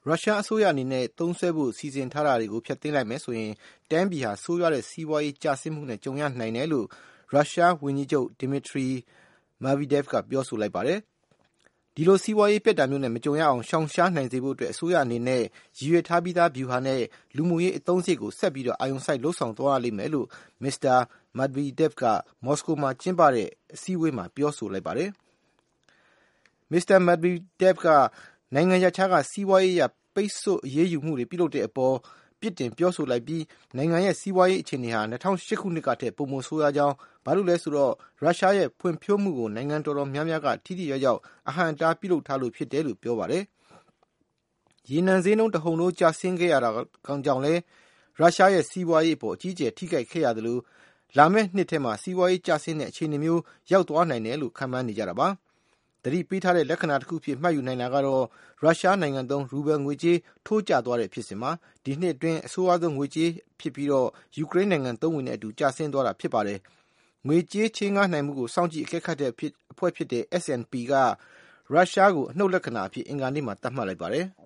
ရုရှားအစိုးရအနေနဲ့သုံးစွဲဖို့စီစဉ်ထားတာတွေကိုဖျက်သိမ်းလိုက်မယ်ဆိုရင်တိုင်းပြည်ဟာဆိုးရွားတဲ့စီးပွားရေးကျဆင်းမှုနဲ့ကြုံရနိုင်တယ်လို့ရုရှားဝန်ကြီးချုပ် Dmitry Medvedev ကပြောဆိုလိုက်ပါတယ်။ဒီလိုစီးပွားရေးပြတ်တာမျိုးနဲ့မကြုံရအောင်ရှောင်ရှားနိုင်စေဖို့အတွက်အစိုးရအနေနဲ့ရည်ရွယ်ထားပြီးသားဗျူဟာနဲ့လူမှုရေးအသုံးစရိတ်ကိုဆက်ပြီးအာရုံစိုက်လုပ်ဆောင်သွားရလိမ့်မယ်လို့ Mr. Medvedev ကမော်စကိုမှာကျင်းပတဲ့အစည်းအဝေးမှာပြောဆိုလိုက်ပါတယ်။ Mr. Medvedev ကနိုင်ငံရပ်ခြားကစီးပွားရေးအရပိတ်ဆို့အရေးယူမှုတွေပြုလုပ်တဲ့အပေါ်ပြစ်တင်ပြောဆိုလိုက်ပြီးနိုင်ငံရဲ့စီးပွားရေးအခြေအနေဟာ2008ခုနှစ်ကထက်ပိုမိုဆိုးရွားကြောင်းဘာလို့လဲဆိုတော့ရုရှားရဲ့ဖွံ့ဖြိုးမှုကိုနိုင်ငံတော်တော်များများကထိထိရောက်ရောက်အဟန့်အတားပြုလုပ်ထားလို့ဖြစ်တယ်လို့ပြောပါတယ်။ရေနံဈေးနှုန်းတဟုန်ထိုးကျဆင်းခဲ့ရတာကြောင့်လဲရုရှားရဲ့စီးပွားရေးအပေါ်အကြီးအကျယ်ထိခိုက်ခဲ့ရသလိုလာမယ့်နှစ်ထဲမှာစီးပွားရေးကျဆင်းတဲ့အခြေအနေမျိုးရောက်သွားနိုင်တယ်လို့ခန့်မှန်းနေကြတာပါ။သတိပေးထားတဲ့လက္ခဏာတစ်ခုဖြစ်မှတ်ယူနိုင်တာကတော့ရုရှားနိုင်ငံသုံးရူဘယ်ငွေကြေးထိုးကျသွားတဲ့ဖြစ်စဉ်မှာဒီနှစ်အတွင်းအဆိုးအဆုံးငွေကြေးဖြစ်ပြီးယူကရိန်းနိုင်ငံသုံးဝင်နဲ့အတူကျဆင်းသွားတာဖြစ်ပါတယ်။ငွေကြေးချေးငှားနိုင်မှုကိုစောင့်ကြည့်အကဲခတ်တဲ့အဖွဲ့ဖြစ်တဲ့ S&P ကရုရှားကိုအနှုတ်လက္ခဏာအဖြစ်အင်္ဂါနေ့မှာသတ်မှတ်လိုက်ပါတယ်။